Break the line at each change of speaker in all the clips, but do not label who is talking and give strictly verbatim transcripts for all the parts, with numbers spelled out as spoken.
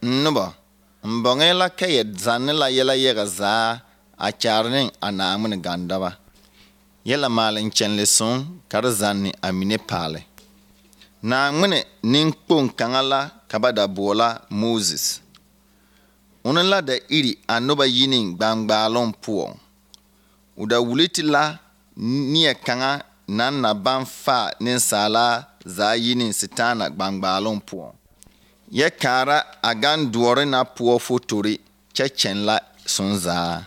Nuba, mbongela ka yɛ zanne la yɛla yɛga zaa a kyaare ne a Naawmin gandaba. Yɛla maalin chɛnli suŋ ka di zanni a mine paali. Naawmin ninkpoŋ kaŋa la ka ba da boɔla Moses. Ona la da iri a noba yinin gbangbaaloŋ poɔŋ. O da wuli ti la neɛ kaŋa naŋ na baŋ faa nensaala zaa yinin sitaana gbangbaaloŋ poɔŋ. Yɛ kaara a gan duore na poɔ fotori kyɛ kyɛn la sonzaa.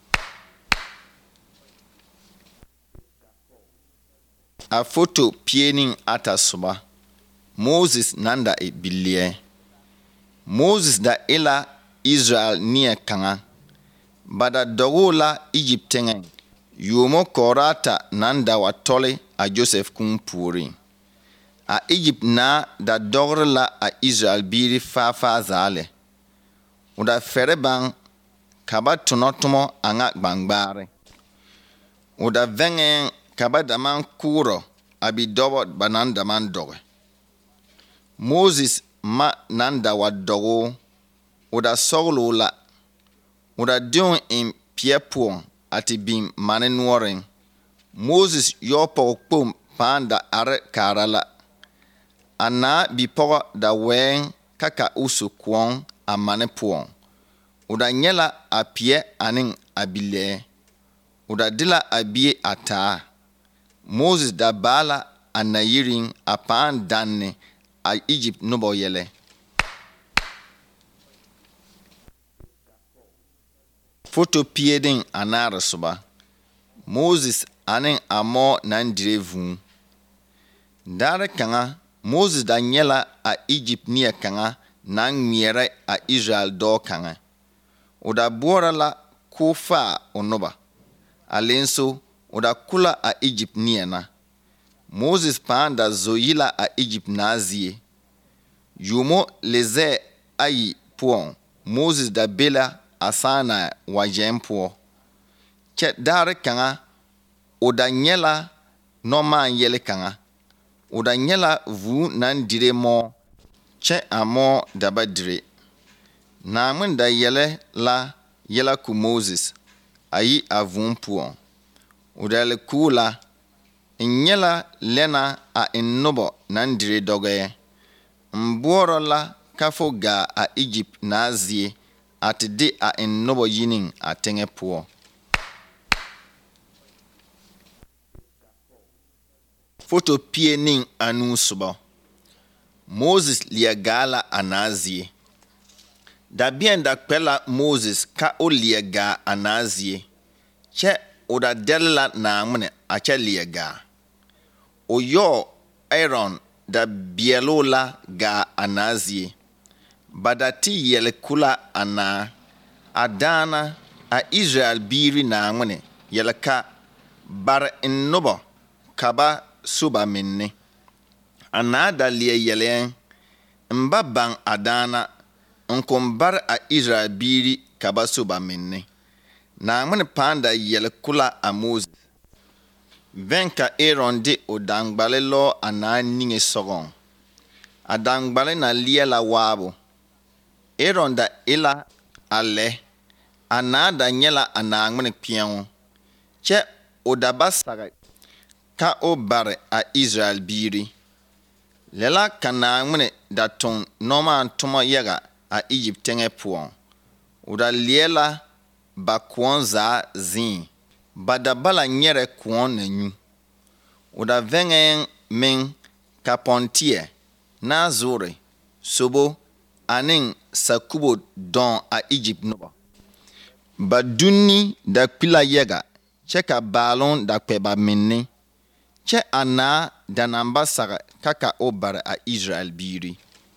A foto pienin ata soba. Moses nan da e billiɛ. Moses da ila Israel neɛ kaŋa. Ba da dɔgoo la Egypt teŋɛŋ. Yomo kɔɔrata nan da wa tɔli a Joseph kũũ puoriŋ. A Egypt naa da dɔgre la a Israel biiri faafaa zaa lɛ. O da fɛrɛ baŋ ka ba tonɔ tomɔ a ŋa gbangbaare. O da vɛŋɛɛŋ ka ba da maŋ kʋʋrɔ a bidɔbɔ ba nan da maŋ dɔgɛ. Moses ma nan da wa dɔgoo, o da sɔgloo la. O da deoŋ eŋ peɛ poɔŋ a te biŋ mane noɔreŋ. Moses yɔ pɔgɔ kpom pãã da are kaara la. A naa bipɔgɔ da wɛɛŋ ka ka o su koɔŋ a mane poɔŋ. O da nyɛ la a peɛ aneŋ a bilɛɛ. O da de la a bie a taa. Moses da baa la a nayiriŋ a pãã danne a Egypt nobɔ yɛlɛ. Foto piedeŋ anaare soba. Moses aneŋ a mɔɔ naŋ dire vũũ. Daare kaŋa, Moses da nyɛ la a Egypt neɛ kaŋa naŋ ŋmeɛrɛ a Israel dɔɔ kaŋa. O da boɔrɔ la k'o faa o noba. A lenso, o da ko la a Egypt neɛ na. Moses pãã da zo yi la a Egypt naa zie. Yomo lezɛɛ ayi poɔŋ, Moses da be la a sããna wagɛŋ poɔ. Kyɛ daare kaŋa, o da nyɛ la nɔmaan yɛle kaŋa. O da nyɛ la vũũ naŋ dire mɔɔ, kyɛ a mɔɔ da ba dire. Naawmin da yɛlɛ la yɛla ko Moses a yi a vũũ poɔŋ. O da le koo la, n nyɛ la lɛna a n nobɔ naŋ dire dɔgɛɛ. N boɔrɔ la ka fo gaa a Egypt naa zie a te de a n nobɔ yiniŋ a teŋɛ poɔ. Foto pie niŋ anuu sobɔ. Moses leɛ gaa la a naa zie. Dabeɛn da kpɛ la Moses ka o leɛ gaa a naa zie, kyɛ o da dɛle la Naawmin a kyɛ leɛ gaa. O yɔɔ Aaron da beɛloo la gaa a naa zie. Ba da te yɛle ko la a naa. A daana a Israel biiri Naawmin yɛle ka bare n nobɔ ka ba so ba minne. A naa da leɛ yɛlɛɛŋ, n ba baŋ a daana n kon bare a Israel biiri ka ba so ba minne. Naawmin pãã da yɛle ko la a Moses. Vɛn ka Aaron de o dangbale lɔɔ a naa niŋe sɔgɔŋ. A dangbale na leɛ la waabo. Aaron da e la a lɛ. A naa da nyɛ la a Naawmin kpeɛŋo. Kyɛ o da ba sage ka o bare a Israel biiri. Lɛ la ka Naawmin da toŋ nɔmaan tomɔ yɛga a Egypt teŋɛ poɔŋ. O da leɛ la ba koɔŋ zaa zĩĩ. Ba da bala nyɛrɛ koɔŋ na nyu. O da vɛŋɛɛŋ meŋ ka pɔnteɛ, naazoore, sobo aneŋ sakubo dɔŋ a Egypt nobɔ. Ba dunni da kpi la yɛga, kyɛ ka baaloŋ da kpɛ ba minne. Kyɛ a naa da naŋ ba sage ka ka o bare a Israel biiri.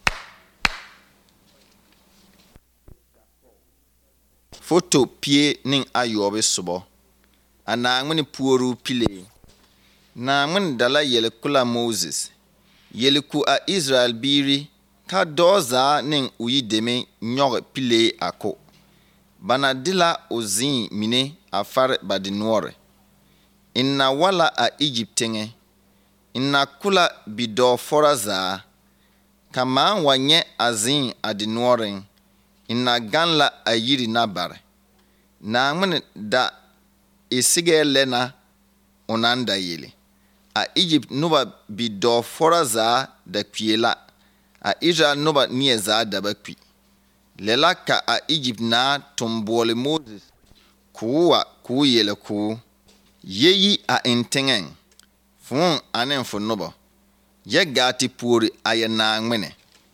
Foto pie niŋ ayɔɔbe sobɔ. A Naawmin puoruu pilee. Naawmin da la yɛle ko la Moses. Yɛle ko a Israel biiri ka dɔɔ zaa neŋ o yideme nyɔge pilee a ko. Ba na de la o zĩĩ mine a fare ba dinoɔre. N na wa la a Egypt teŋɛ. N na ko la bidɔɔfɔra zaa. Ka maan wa nyɛ a zĩĩ a dinoɔreŋ. ina gan la a yiri na bare. Naangmen da isige lena onanda yele. A Egypt noba bi do fora za da kpiela. A Israel noba nie za da ba kpi. Lela ka a Egypt na tumbole Moses kuwa ku yele ku. Yeyi a intengen. Fun anen fo noba. Ye gati puri a ye naangmene.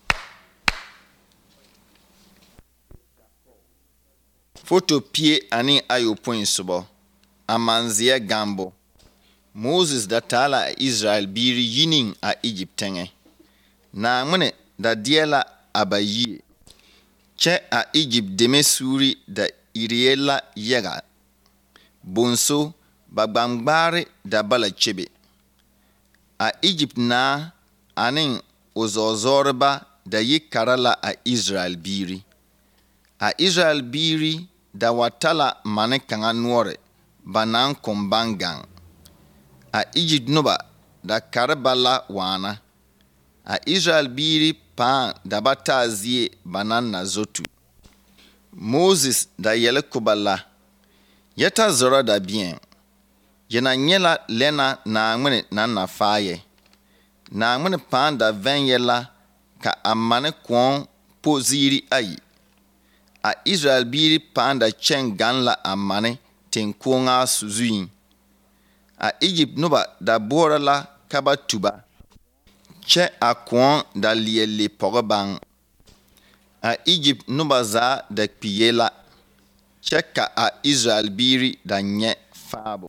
Foto pie ani ayo point subo. Amanzia gambo. Moses da tala a Israel biri yinin a Egyptenge. Na mene da diela abayi. Che a Egypt deme suri da iriela yega. Bonso bagbangbari da bala chebe. A Egypt na anin ozozorba da yikarala a Israel biri. A Israel biri da watala mane kanga nuore banan kombangang. A Egypt noba da karbala wana. A Israel biri pan da batazie banan na zotu. Moses da yele kubala. Yeta zora da bien. Yena nyela lena na ngwene na na faye. Na ngwene pan da ven yela ka amane kwon poziri ayi. A Israel biri pan da chen gan la amane ten kwonga suzuin. A Egypt noba da bora la kaba tuba. Che a kwon da liye pogobang. A Egypt noba za da kpiyela. Che ka a Israel biri da nye fabo.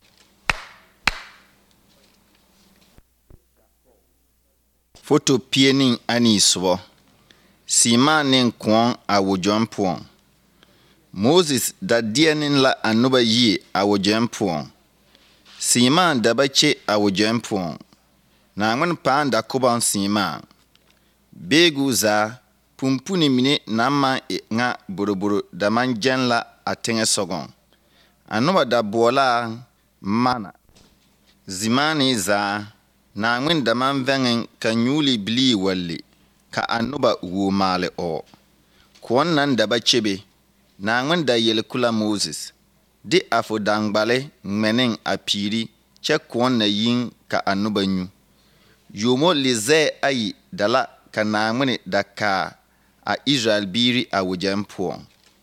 Foto piening ani subo. Sima nin kwon a wujon puon. Moses da dienin la anuba yi a wujon puon. Sima da bache a wujon puon. Na ngwen pan da kuban sima. Begu za pumpuni mine nama e nga buruburu da man jen la atenge sogon. Anuba da bola mana. Zimani za na ngwen da man vengen ka nyuli bili wali ka anuba wu male o. Kwon nan da bachebe na ngwen da yele kula Moses. Di afo dangbale ngmening apiri che kwon na yin ka anuba nyu. Yomo lize ayi dala ka na ngwen da ka a Israel biri a wujen puon.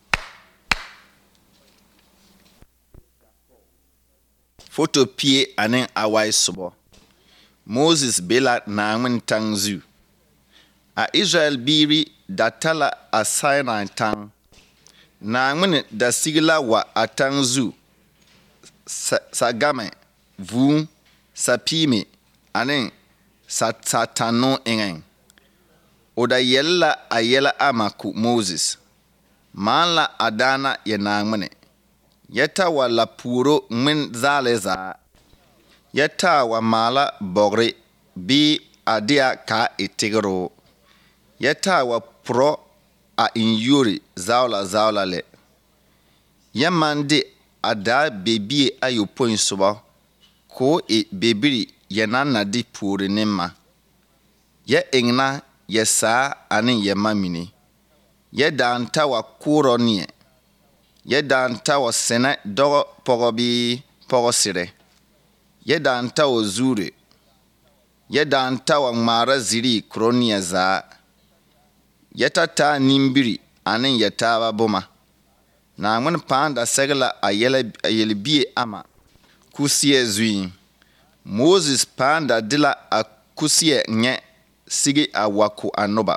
Foto pie anen awai subo. Moses bela na ngwen tangzu. A Israel biri da tala a Sinai tang. Na ngwen da sigila wa atangzu. Sa, sagame, vu, sapime, anen satano engen. Oda yella a yela amaku Moses. Manla adana ye na ngwen. Yeta wa la puro ngwen zale za. Yeta wa mala bogre bi adia ka itigro. Yeta wa pro a inyuri zaula zaula le. Yamande ada bebi ayo point suba. Ko e bebiri yenana di puri nema. Ye ingna ye sa anin ye mamini. Ye danta wa kuro nye. Ye danta wa sene dogo pogo bi pogo sire. Ye danta wa zure. Ye danta wa mara ziri kronia za. Ye tata nimbiri anin ye taba boma. Na ngwen panda segla a yele, a yele biye ama. Kusie zui. Moses panda dila a kusie nye sige a waku anoba.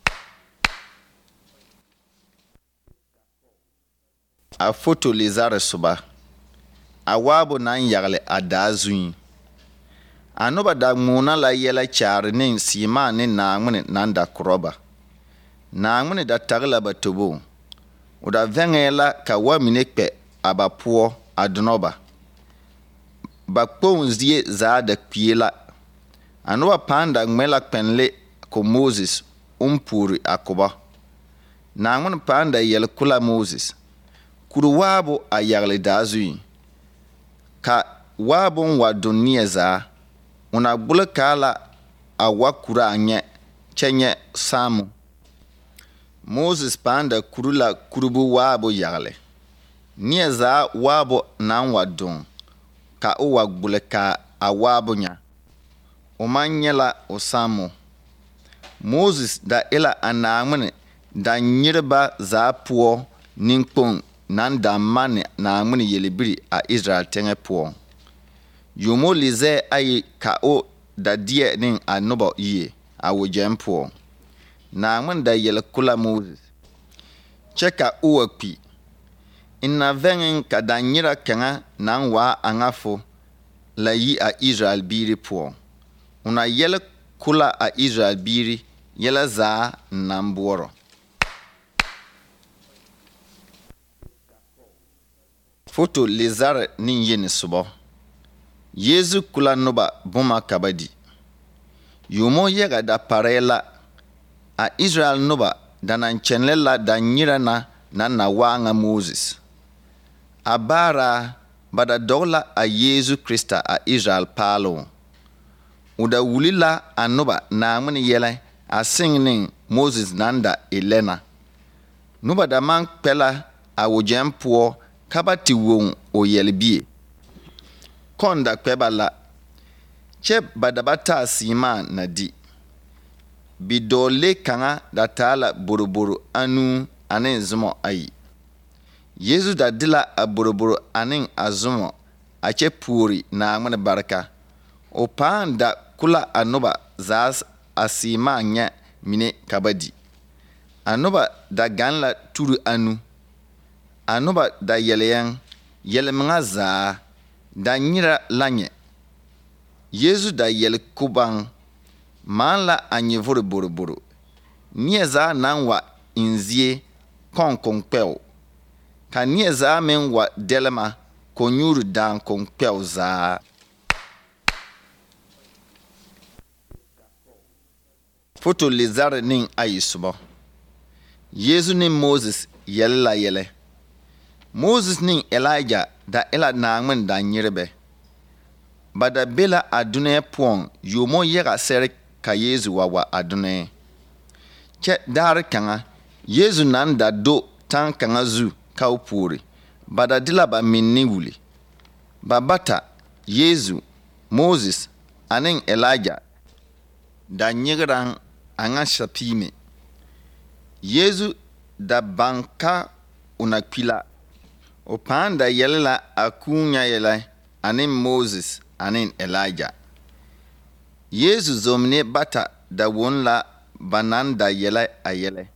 A foto lizare suba. A wabo nan yagle a da zui. Anoba da nguna la yela chari nin sima nin na ngwene nan da kuroba. Na ngwene da tagla batobo. Uda vengela ka waminekpe abapuo adunoba. Bakpo nzie za da kpiela. Anoba panda ngmela kpenle ko Moses umpuri akoba. Na ngwene panda yel kula Moses. Kuru wabo a yagle da zui. Ka wabo wa dunia za. Una bule kala a wakura anye chenye samu. Moses panda kurula kurubu waabo yagle. Nia za waabo nan wa don ka o wa gbule ka a waabo nya. O man nyela o samo. Moses da ila anaamene da nyirba za puo ninkpong nan da mane na amene yelibiri a Israel tenge puo. Yomo lize ayi ka o da die nin anoba iye a wojem puo. Na amene da yele kula Moses. Cheka uwa pi. Inna vengen ka da nyira kenga nan wa angafo la yi a Israel biri puo. Una yele kula a Israel biri yele za nambuoro. Foto lezare nin yeni subo. Yezu kula noba buma kabadi. Yomo yega da parela a Israel noba da nan chenlela da nyira na na na wanga Moses. Abara bada dogla a Yezu Krista a Israel palo. Uda wulila anoba na amini yele a singing Moses nanda Elena. Nuba da man pela a wojem puo kabati won o yelbie. Konda kweba la. Che badabata sima na di. Bidole kanga da tala boroboro anu anen zumo ayi. Yezu da dila a boroboro anen azumo ache puri na amene baraka. O paan da kula anoba zas asima nya mine kabadi. Anoba da ganla turu anu. Anoba da yeleyan yelemenga za da nyira lanye. Yezu da yele kubang man la anye vore boro boro. Nie za nan wa inzie kon kon kweo. Ka nie za men wa delema konyuru dan kon kweo za. Foto lezare nin ayisubo. Yezu nin Moses yele la yele. Moses nin Elijah da ela naangmen da nyirebe. Bada bela adune puong yomo yega sere ka Yezu wawa adune. Che dar kanga Yezu nan da do tan kanga zu ka upuri. Bada dila ba minni wuli. Babata Yezu, Moses, anen Elijah da nyigrang anga shapime. Yezu da banka unakwila. O panda yelela akunya yela anen Moses anen Elijah. Yezu zomne bata da wonla bananda yele ayele.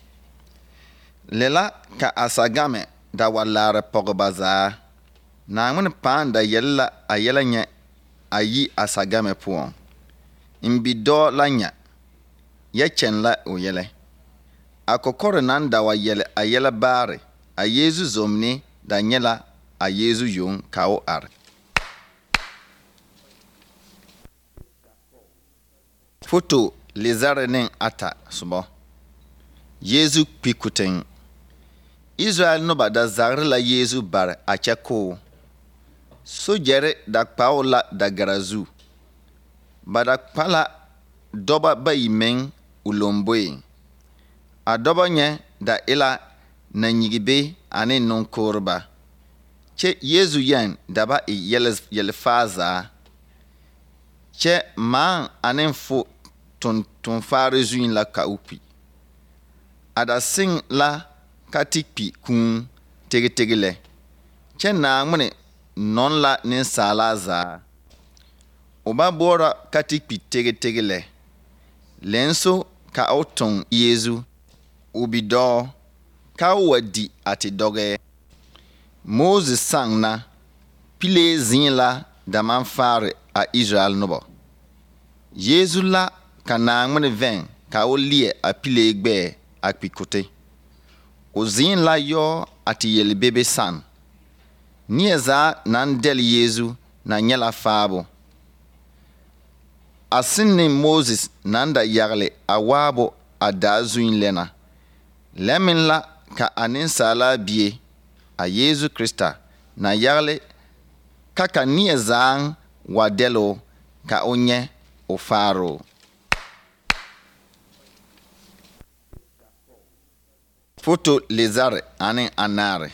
Lela ka asagame da walare pogbaza. Na ngene panda yela ayele nye ayi asagame puon. Imbi do lanya. Yechen la o yele. Akokore nanda wa yele ayele bare. A Yezu zomne da nyela a Yezu yon kao ar. Foto lezare nen ata subo. Yezu pikuten. Israel noba da zagre la Yezu bar a cheko. So jere da paola da garazu. Bada pala doba bayimen ulomboe. A doba nye da ila na nyigibe ane non korba. Che Yezu yen daba e yelefaza. Che man ane fo ton ton fare zuin la ka upi. Ada sing la katikpi kun tege tegele. Che na ngmene non la nin sala za. Oba bora katikpi tege tegele. Lenso ka auton Yezu ubido ka wadi ati doge. Moses sang na pile zin la da man fare a Israel nobo. Yezu la ka na ngmene ven ka o lie a pile gbe a pikote. O zin la yo ati yele bebe san. Nieza nan del Yezu na nyela fabo. Asinne Moses nanda yagle a wabo a dazuin lena. Lemin la ka anin sala bie a Yezu Krista na yagle kaka nieza wadelo ka onye o faro. Foto Lazare ane anaare.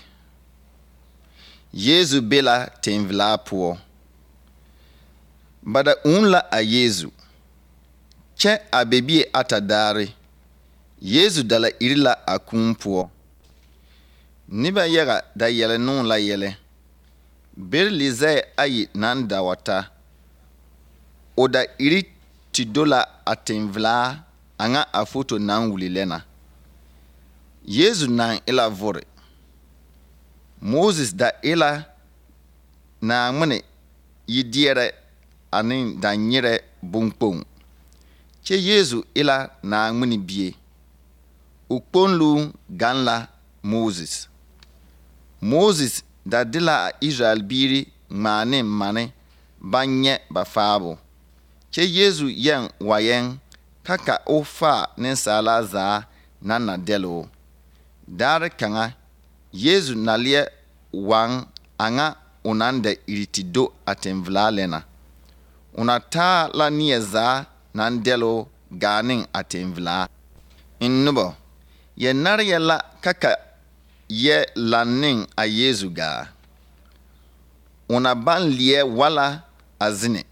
Yesu be la tẽn-velaa poɔ. Ba da ũũ la a Yesu. Kyɛ a be bie ata daare. Yesu da la iri la a kũũ poɔ. Noba yaga da yɛlɛ noŋ la yɛlɛ. Bere lezɛɛ ayi naŋ da wa ta. O da iri te do la a tẽn-velaa a ŋa a foto naŋ wuli lɛ na. Yesu naŋ e la vore. Moses da e la Naawuni yideɛrɛ ane daanyerɛ bonkpoŋ. Kyɛ Yesu e la Naawuni bie. O kponlu gaŋ la Moses. Moses da de la a Israel biiri ŋmaa ne mane baŋ nyɛ ba faabo. Kyɛ Yesu yɛŋ wa yɛŋ ka ka o faa nensaalaa zaa naŋ na dɛle o. Daare kaŋa, Yesu na leɛ waŋ a ŋa o naŋ da iri te do a tẽn-velaa lɛ na. O na taa la neɛ zaa naŋ dɛle o gaa ne a tẽn-velaa. N noba, yɛ nare yɛ la ka ka yɛ laŋ ne a Yesu gaa. O na baŋ leɛ wala a zene.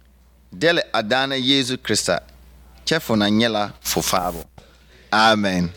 Dɛle a daana Yesu Krista, kyɛ fo na nyɛ la fo faabo. Amen.